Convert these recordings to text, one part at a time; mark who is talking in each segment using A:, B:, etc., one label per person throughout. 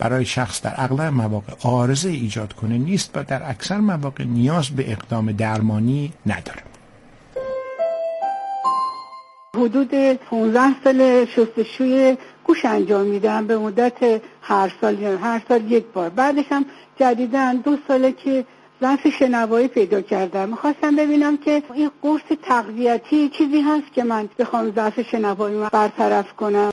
A: برای شخص در اغلب مواقع عارضه ایجاد کنه نیست و در اکثر مواقع نیاز به اقدام درمانی نداره.
B: حدود 15 سال شستشوی گوش انجام میدم به مدت هر سال یک بار. بعدش هم جدیداً 2 ساله که ضعف شنوایی پیدا کردم. میخواستم ببینم که این قرص تقویتی چیزی هست که من بخوام ضعف شنوایی رو برطرف کنم.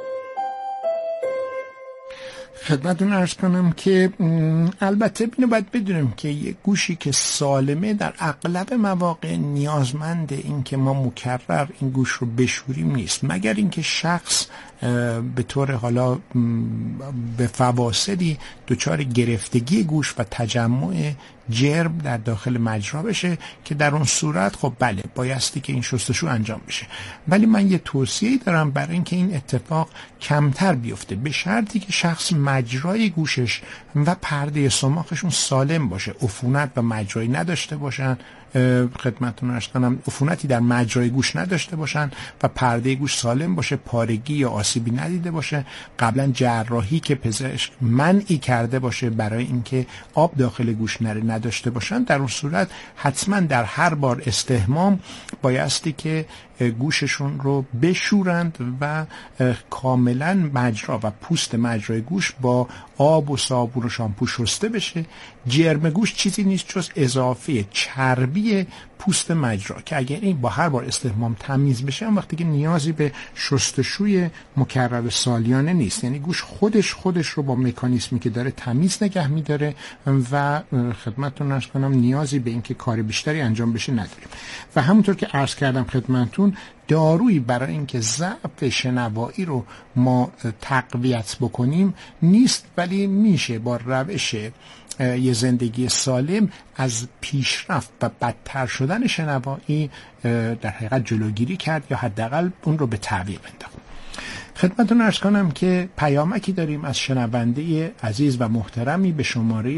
A: خدمتتون عرض کنم که البته اینو باید بدونیم که یک گوشی که سالمه در اغلب مواقع نیازمند این که ما مکرر این گوش رو بشوریم نیست، مگر اینکه شخص به طور حالا به فواصلی دچار گرفتگی گوش و تجمع جرم در داخل مجرا بشه که در اون صورت خب بله بایستی که این شستشو انجام بشه. ولی من یه توصیه‌ای دارم برای اینکه این اتفاق کمتر بیفته، به شرطی که شخص مجرای گوشش و پرده سماخشون سالم باشه، عفونت و مجرایی نداشته باشن، خدمتتون عرض کنم عفونتی در مجرای گوش نداشته باشن و پرده گوش سالم باشه، پارگی یا آسیبی ندیده باشه، قبلا جراحی که پزشک منعی کرده باشه برای اینکه آب داخل گوش نره نداشته باشن. در اون صورت حتما در هر بار استحمام بایستی که گوششون رو بشورند و کاملا مجرا و پوست مجرای گوش با آب و صابون و شامپو شسته بشه. جرم گوش چیزی نیست جز اضافه چربی پوست مجرا که اگر این با هر بار استحمام تمیز بشه وقتی که نیازی به شستشوی مکرر سالیانه نیست، یعنی گوش خودش رو با مکانیزمی که داره تمیز نگه میداره و خدمتتون عرض کنم نیازی به اینکه کار بیشتری انجام بشه نداریم. و همونطور که عرض کردم خدمتتون دارویی برای اینکه ضعف شنوایی رو ما تقویت بکنیم نیست، ولی میشه با روش یه زندگی سالم از پیشرفت و بدتر شدن شنوایی در حقیقت جلوگیری کرد یا حداقل اون رو به تعویق انداخت. خدمتتون عرض کنم که پیامکی داریم از شنونده عزیز و محترمی به شماره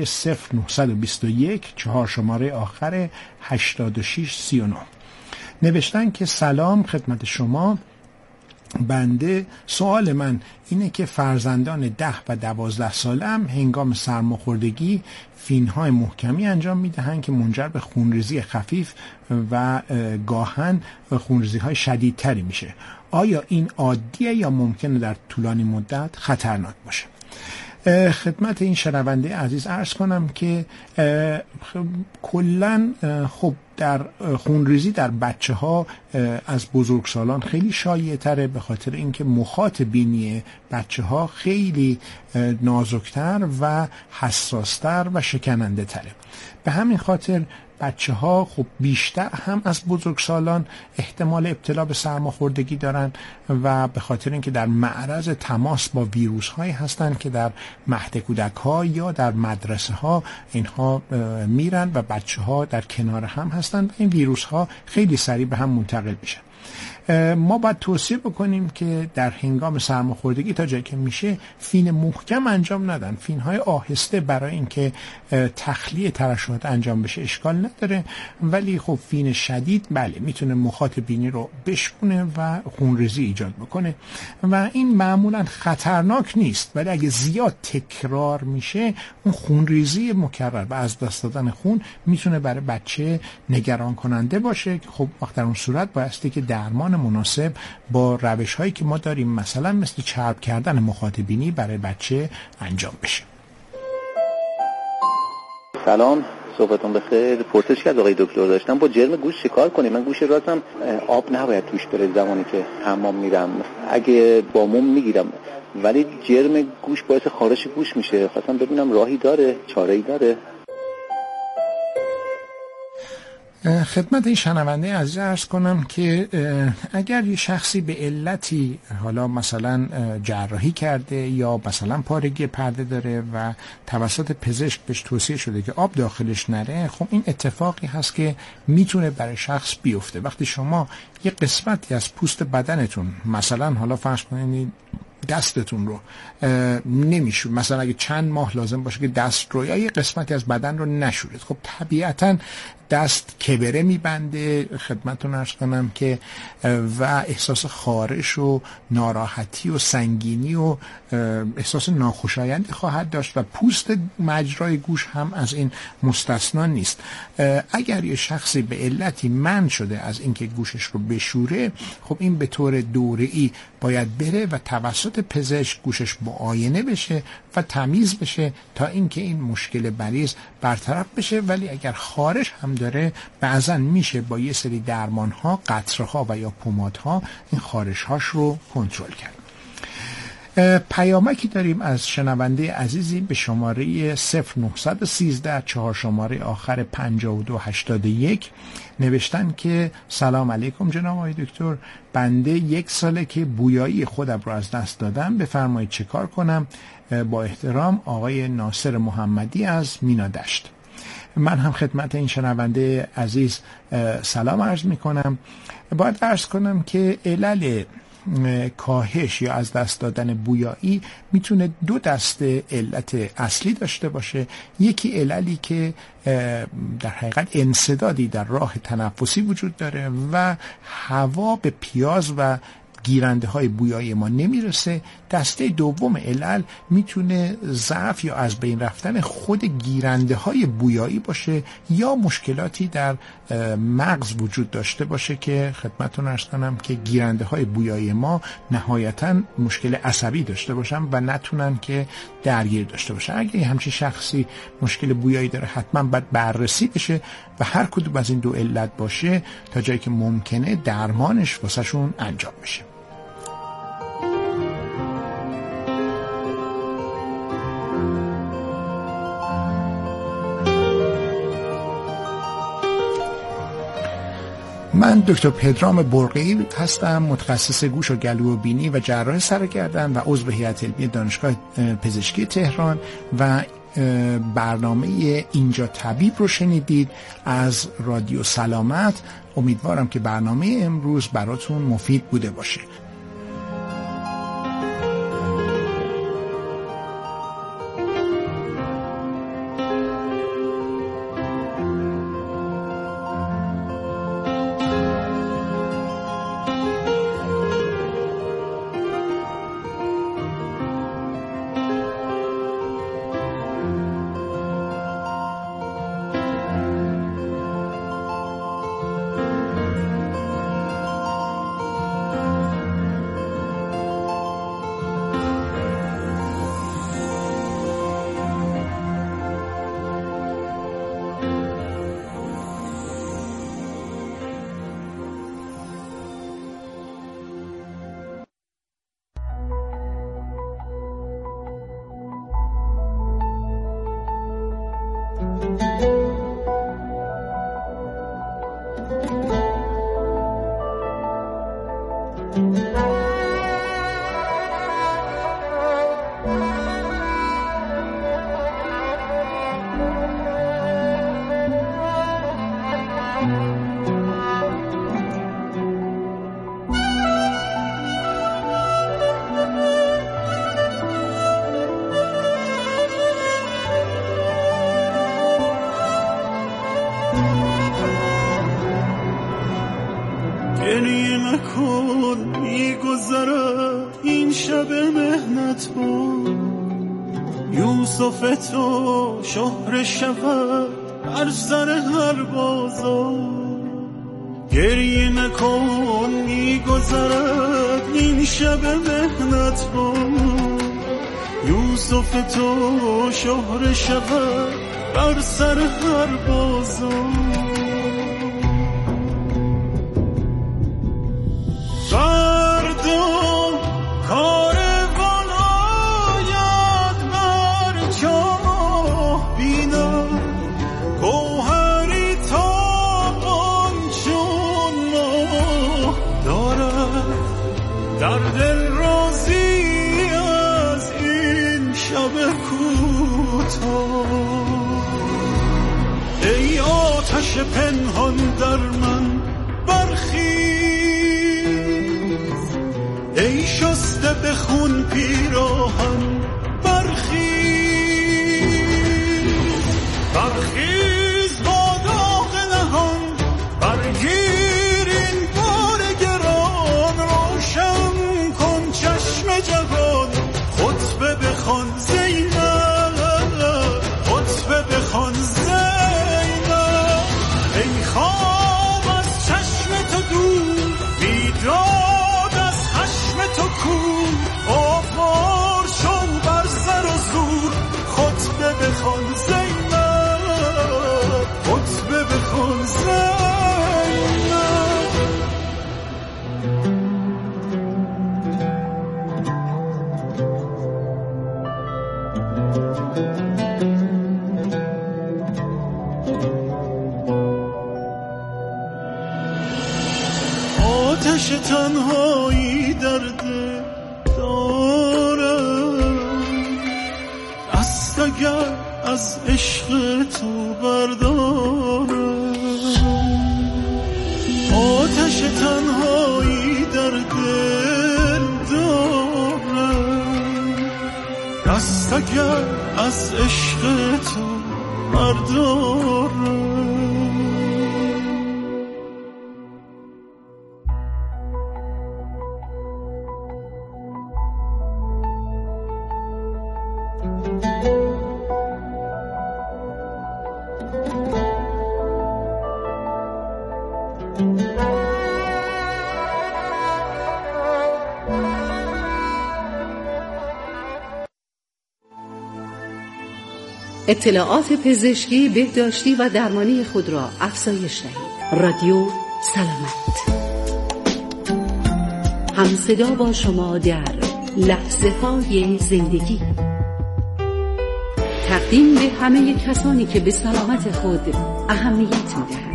A: 0921 4 شماره آخر 8639 نوشتن که سلام خدمت شما، بنده سوال من اینه که فرزندان 10 و 12 سالم هنگام سرماخوردگی فینهای محکمی انجام میدهند که منجر به خونریزی خفیف و گاهن خونریزی های شدیدتری میشه. آیا این عادیه یا ممکنه در طولانی مدت خطرناک باشه؟ خدمت این شنونده عزیز عرض کنم که کلن خب در خونریزی در بچه ها از بزرگسالان خیلی شایع تره، به خاطر اینکه مخاط بینی بچه ها خیلی نازکتر و حساستر و شکننده تره. به همین خاطر بچه ها خب بیشتر هم از بزرگسالان احتمال ابتلا به سرماخوردگی دارن و به خاطر اینکه در معرض تماس با ویروس هایی هستن که در مهد کودک ها یا در مدرسه ها اینها میرن و بچه ها در کنار هم هستن و این ویروس ها خیلی سریع به هم منتقل میشن. ما باید توصیه بکنیم که در هنگام سرماخوردگی تا جایی که میشه فین محکم انجام ندن. فینهای آهسته برای اینکه تخلیه ترشحات انجام بشه اشکال نداره، ولی خب فین شدید بله میتونه مخاط بینی رو بشکونه و خونریزی ایجاد بکنه و این معمولا خطرناک نیست، ولی اگه زیاد تکرار میشه اون خونریزی مکرر و از دست دادن خون میتونه برای بچه نگران کننده باشه. خب وقت در اون صورت بایستی که درمان مناسب با روش هایی که ما داریم مثلا مثل چرب کردن مخاط بینی برای بچه انجام بشه.
C: سلام، صحبتون بخیر. پرسش از آقای دکتر داشتم با جرم گوش چیکار کنیم؟ من گوش راستم آب نباید توش بره زمانی که حمام میرم، اگه با موم میگیرم ولی جرم گوش باعث خارش گوش میشه. خواستم ببینم راهی داره، چاره‌ای داره؟
A: خدمت این شنونده عزیز عرض کنم که اگر یه شخصی به علتی حالا مثلا جراحی کرده یا مثلا پارگی پرده داره و توسط پزشک بهش توصیه شده که آب داخلش نره، خب این اتفاقی هست که میتونه برای شخص بیفته. وقتی شما یه قسمتی از پوست بدنتون مثلا حالا فرض کنید دستتون رو نمیشور، مثلا اگه چند ماه لازم باشه که دست رو یا یه قسمتی از بدن رو نشورید، خب طبیعتاً دست کبره میبنده، خدمتتون عرض کنم که و احساس خارش و ناراحتی و سنگینی و احساس ناخوشایندی خواهد داشت و پوست مجرای گوش هم از این مستثنا نیست. اگر یه شخصی به علتی منع شده از اینکه گوشش رو بشوره، خب این به طور دوره‌ای باید بره و توسط پزشک گوشش معاینه بشه و تمیز بشه تا اینکه این مشکل بریز برطرف بشه. ولی اگر خارش هم داره، بعضا میشه با یه سری درمان‌ها، قطره‌ها و یا پمادها این خارش‌هاش رو کنترل کرد. پیامکی داریم از شنونده عزیزی به شماره 0913 4 شماره آخر 5281 نوشتن که سلام علیکم جناب آقای دکتر، بنده 1 ساله که بویایی خودم رو از دست دادم، بفرمایید چه کار کنم؟ با احترام آقای ناصر محمدی از مینا دشت. من هم خدمت این شنونده عزیز سلام عرض می کنم. باید عرض کنم که علل کاهش یا از دست دادن بویایی میتونه 2 دسته علت اصلی داشته باشه. یکی عللی که در حقیقت انسدادی در راه تنفسی وجود داره و هوا به پیاز و گیرنده های بویایی ما نمیرسه. دسته دوم علل میتونه ضعف یا از بین رفتن خود گیرنده های بویایی باشه یا مشکلاتی در مغز وجود داشته باشه که خدمتتون عرض کنم که گیرنده های بویایی ما نهایتاً مشکل عصبی داشته باشن و نتونن که درگیر داشته باشن. اگه همچین شخصی مشکل بویایی داره، حتما باید بررسی بشه و هر کدوم از این 2 علت باشه تا جایی که ممکنه درمانش واسه شون انجام بشه. من دکتر پدرام برقی هستم، متخصص گوش و گلو و بینی و جراح سرگردن و عضو هیئت علمی دانشگاه پزشکی تهران و برنامه اینجا طبیب رو شنیدید از رادیو سلامت. امیدوارم که برنامه امروز براتون مفید بوده باشه.
D: یوسف تو شهر شود بر سر هر بازار، گریه نکن میگذرد این شب مهنت با. یوسف تو شهر شود بر سر هر بازار، در دل راضی از این شب کوتاه. ای آتش پنهان در من برخیز، ای شسته بخون پیراهن برخیز با داغ نهان برگیر این بار گران روشن کن چشم جوان خطبه بخوان زینب خطبه بخوان زینب ای خواب از چشم تو دور بیداد از خشم تو کور آفار شو بر سر و زور خطبه بخوان زینب خطبه بخوان زینب آتش تنهایی در دل دارم دست اگر از عشق تو بردارم آتش تنهایی در دل دارم دست اگر از عشق تو بردارم
E: اطلاعات پزشکی، بهداشتی و درمانی خود را افزایش دهید. رادیو سلامت، همصدا با شما در لحظه های زندگی. تقدیم به همه کسانی که به سلامت خود اهمیت می‌دهند.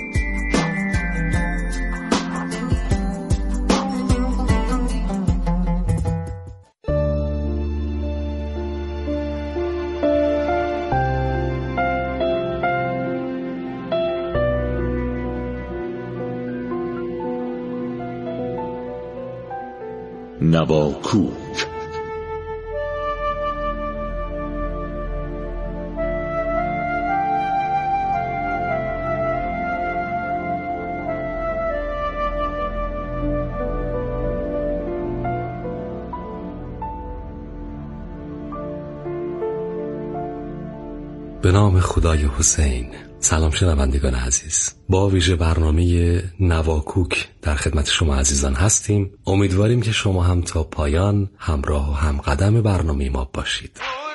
F: نواکوک.
G: به نام خدای حسین. سلام شنوندگان عزیز، با ویژه برنامه نواکوک در خدمت شما عزیزان هستیم. امیدواریم که شما هم تا پایان همراه و همقدم برنامه ما باشید.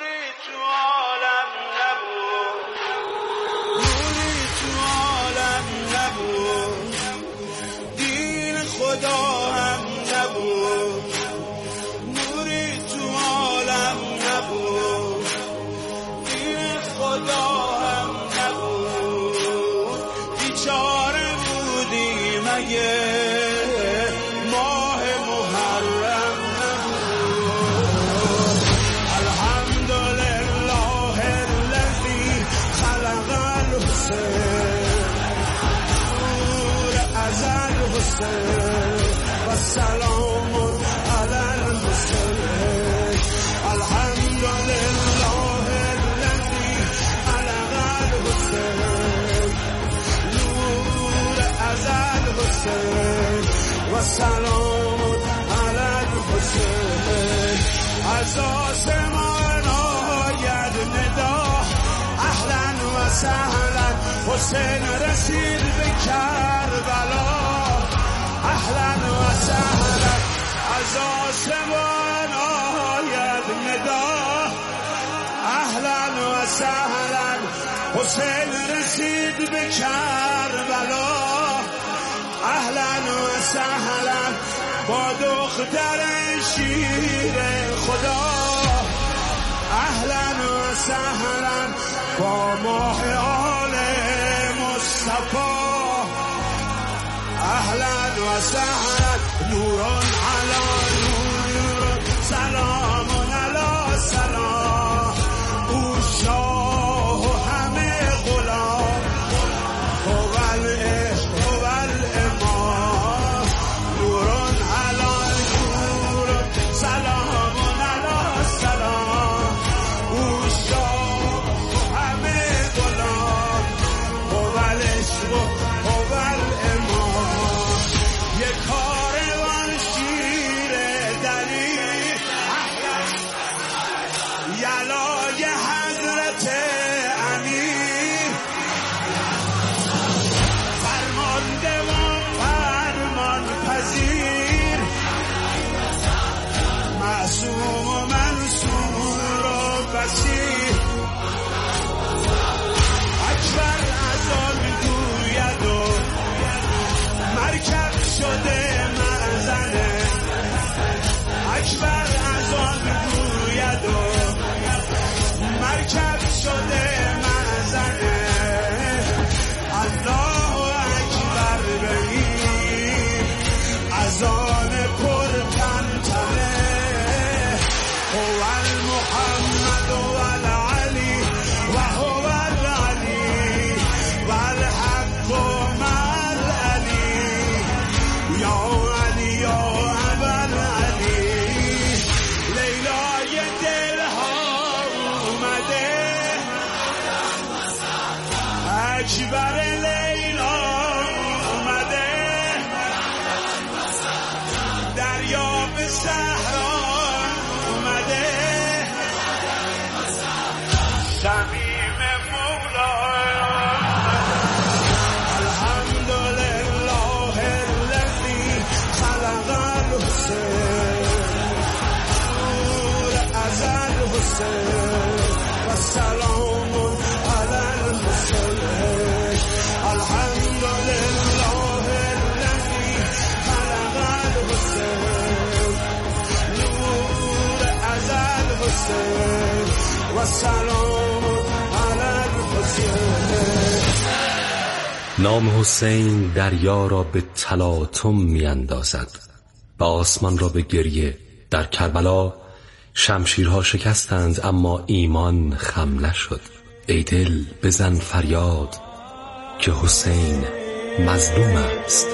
D: و سلام علی الحسین. از آسمان آید ندا اهلا و سهلا حسین رسید به کربلا اهلا و سهلا. از آسمان آید ندا اهلا و سهلا حسین رسید به کربلا اهلا و سهلا با دختر شیر خدا اهلا و سهلا با ماه آل مصطفی اهلا و سهلا نوران علی نور سلام علی سلام او شاه و همه غلام اول عشق اول امام نوران علی نور سلام اکبر لیلا اومده، دریا به صحرا اومده، صمیم مولا الحمدلله الذی خلق الحسین نور ازل حسین و سلام علی الحسین الحمدلله الذی خلق الحسین نور ازل حسین و سلام علی الحسین.
G: نام حسین دریا را به تلاطم می اندازد و آسمان را به گریه. در کربلا شمشیرها شکستند اما ایمان خم نشد. ای دل بزن فریاد که حسین مظلوم است.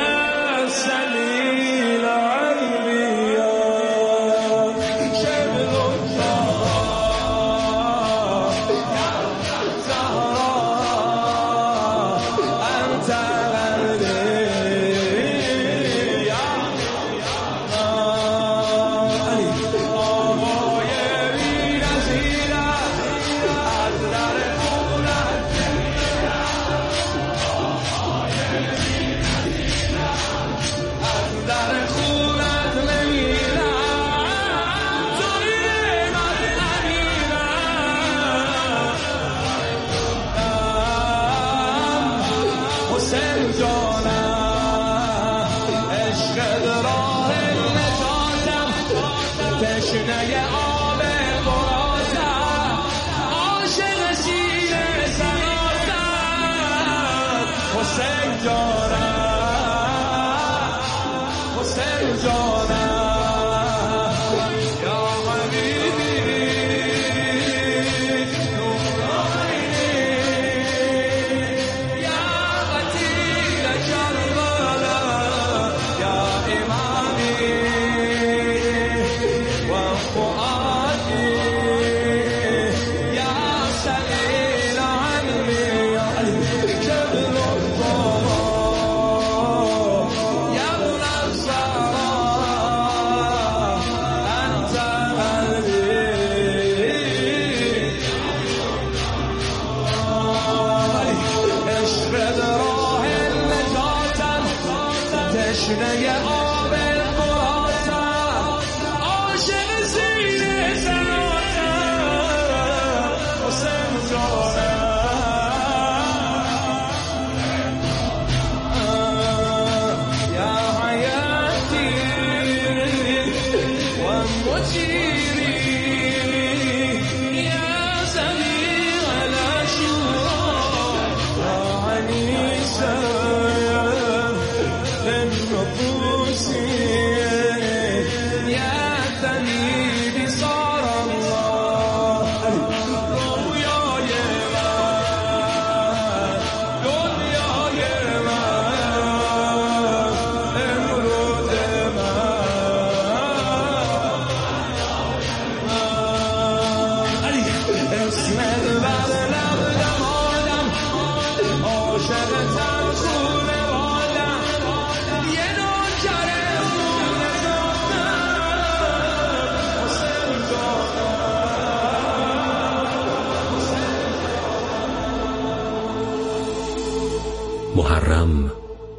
G: محرم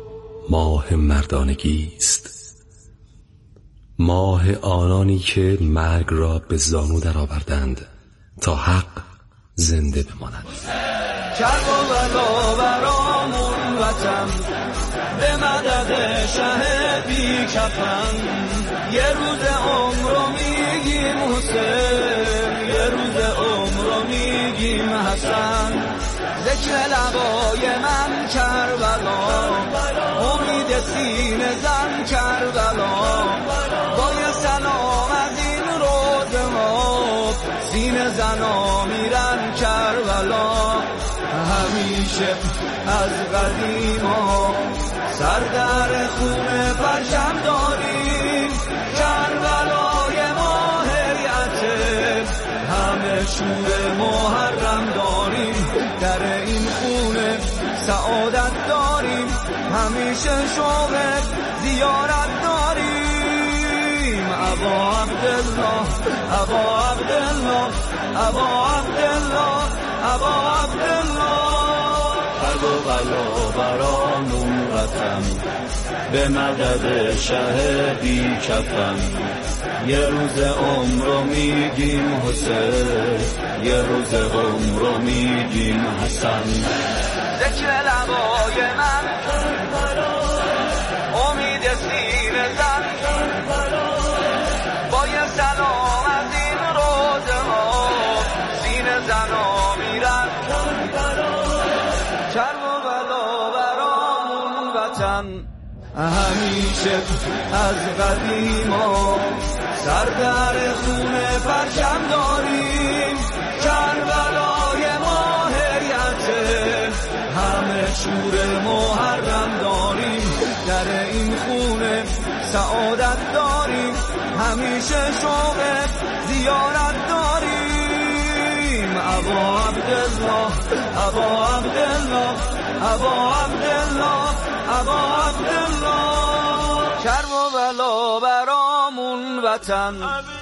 G: ماه مردانگی است، ماه آنانی که مرگ را به زانو درآوردند تا حق زنده بماند.
H: کربلا برامون وطن به مدد شه بی کفن، یه روز عمر رو میگیم حسین، یه روز عمر رو میگیم حسن. ذکر لبای من کربلا، امید سینه زن کربلا، با یه سلام از این روز ما سینه زنا میرن کربلا. همیشه از قدیما سر در خون پرچم داریم، کربلای ما هیئته همه شور محرم داریم. در این خونه سعادت داریم، همیشه شوق زیارت داریم. ابا عبدالله ابا عبدالله ابا عبدالله ابا عبدالله، کرب و بلا برامون وطن، به مدد شه بی کفن. یه روز عمر رو میگیم حسین، یه روز عمر رو میگیم حسن. ذکر لبای من امید سینه زن، با یه سلام از این روزه ها سینه زن ها میرن. کرب و بلا برامون وطن، همیشه از قدیما سر در خونه پرچم داریم. کربلای ماهیته، همه شور محرم داریم. در این خونه سعادت داریم، همیشه شوق زیارت داریم. ابا عبدالله ابا عبدالله ابا عبدالله ابا عبدالله، کرب و بلا برامون وطن.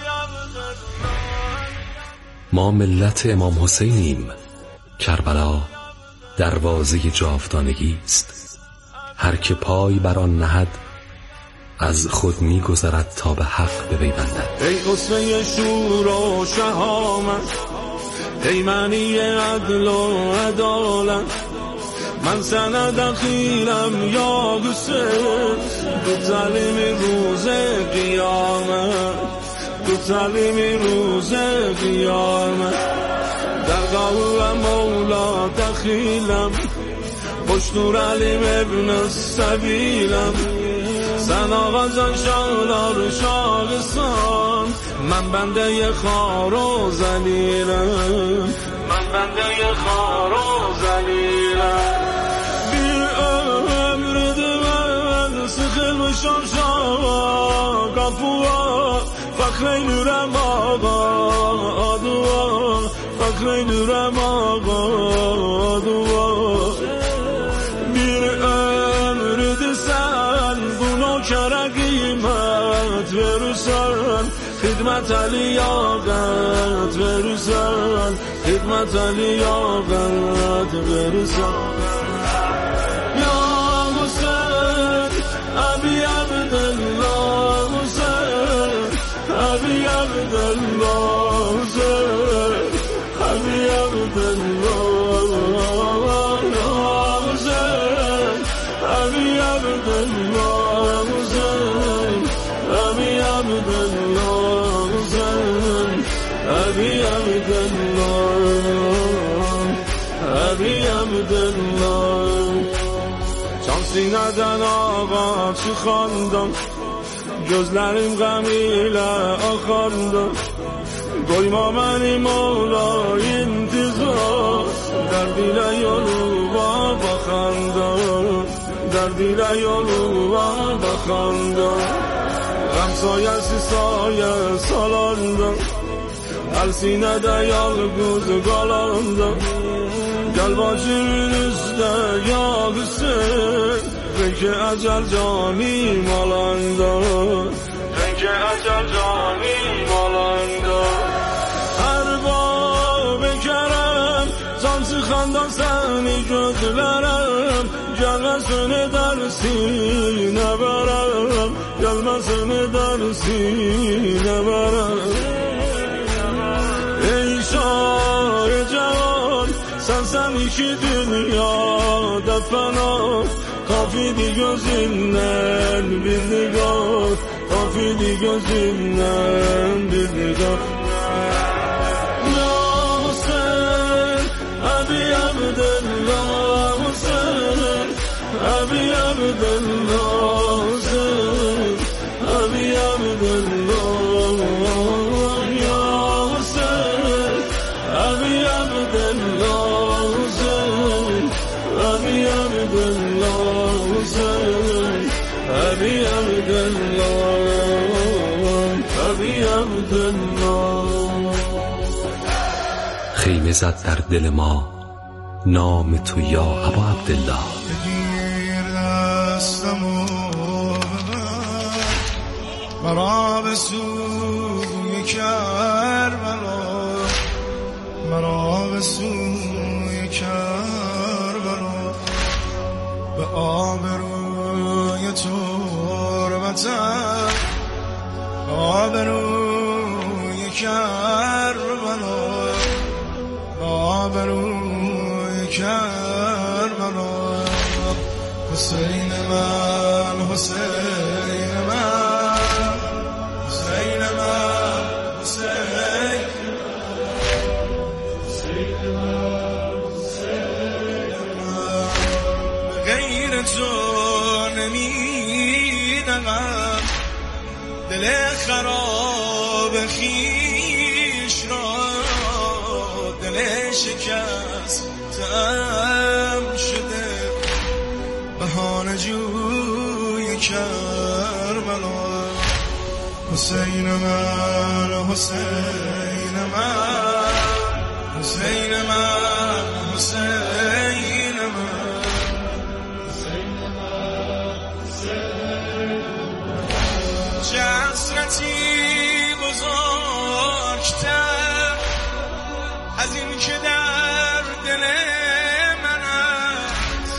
G: ما ملت امام حسینیم، کربلا دروازه جاودانگی است. هر که پای بر آن نهد از خود می‌گذرد تا به حق بپیوندد.
D: ای اسوه شور و شهامت، ای معنی عدل و عدالت، من سند خیلم یا حسین، تو تعلیم روز قیامت، تو تعلیم روز قیامت. در قول مولا دخیلم، پشتور علیم ابن سبیلم، زن آغازان شالار شاقستان. من بنده خار و زلیلم، من بنده خار و زلیلم. بیر امر من سخل و شمشا کفوا، فخر نورم آقا آدوا، فخر نورم آقا آدوا. بیر امر دسن بنا کرقیمت برسن، خدمت علی آقت برسن، خدمت علی آقت برسن. یا حسین ابی عبدالله حسین، ابی عبدالله حسین، ابی عبدالله حسین، ابی عبدالله حسین، ابی عبدالله حسین، ابی عبدالله، ابی عبدالله. شانسی ندن آقا چی خواندم، gözlerim gamiyle akardı. Doyma beni Mola intizar, derdiyle yoluma bakanda, derdiyle yoluma bakanda. Gam sayesi saye salanda, el sinede yalgız kalanda. Gel başımın üstüne ya Hüseyin, Renk ecel canim alanda, renk ecel canim alanda. Erbab kerem, cansı xandan seni gözlerem, gelmesin dersine verem, gelmesin dersine verem. Ey şah-ı cevan, sen iki dünyada fena, kafidi gözünden bir nigar, kafidi gözünden bir nigar. Ya Hüseyin, Abi Abdullah Hüseyin, Abi Abdullah Hüseyin, Abi Abdullah. Ya Hüseyin, Abi Abdullah Hüseyin, Abi Abdullah Hüseyin, Abi Abdullah, Abi Abdullah.
G: خیمه زد در دل ما نام تو یا ابا عبدالله.
D: بگیر دستمو ببر مرا به سوی کربلا، مرا به سوی کربلا، به آبروی تربتم، به آبروی کربلا، به آبروی کربلا. حسین من، حسین من، حسین من، حسین غیر تو نمیدنم دل خراب خیش را، دل شکستم شده بهانه جوی کربلا. حسین من، حسین من، حسین من، حسین من، چه حسرتی بزرگتر از این که در دل من است.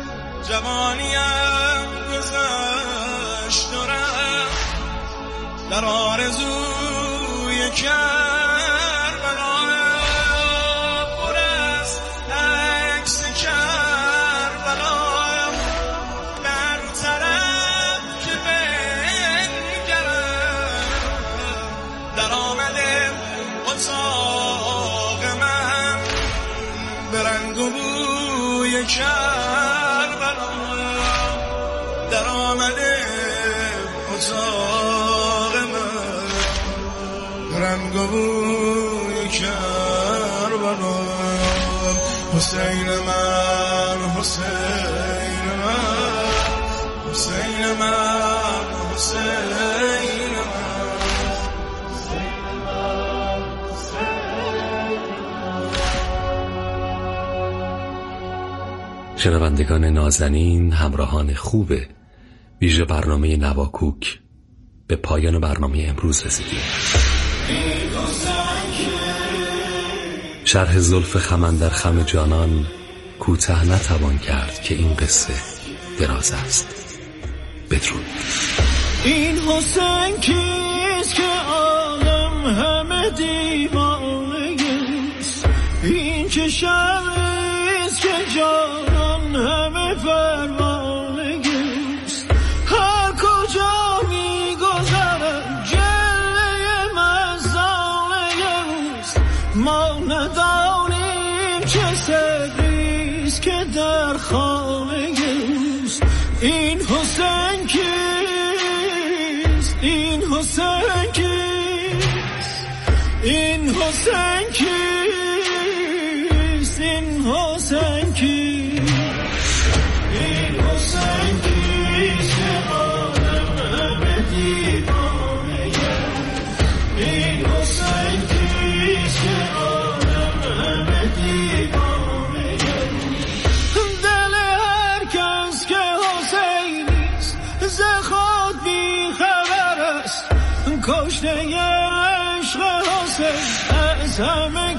D: جوانیم گذشت و رفت در آرزوی کربلا، پر از عکس کربلا بر طرف که بنگرم، در آمده اتاق من به رنگ و بوی کربلا، در آمده اتاق من رنگ و بوی کربلا. حسین من، حسین من، حسین من، حسین من.
G: شنوندگان نازنین، همراهان خوب ویژه برنامه نواکوک، به پایان برنامه امروز رسیدیم. شرح زلف خم در خم جانان کوتاه نتوان کرد که این قصه دراز است. بدرود.
D: این حسین کیست که عالم همه دیوانه‌ست؟ این چه شمعیست که جانان همه پروانه‌ست؟ هر کجا می‌گذرد جلوه مزانه‌ست، ما ندانیم چه سریست که در خانه‌ست. این حسین کیست؟ این حسین کیست؟ این حسین کیست؟ این حسین کیست؟ این حسین کیست که آدم همه دیوانه‌ست؟ این حسین کیست که آدم همه دیوانه‌ست؟ دل هر کس که حسینیست ز خود بی‌خبر است، کشته عشق حسین از همه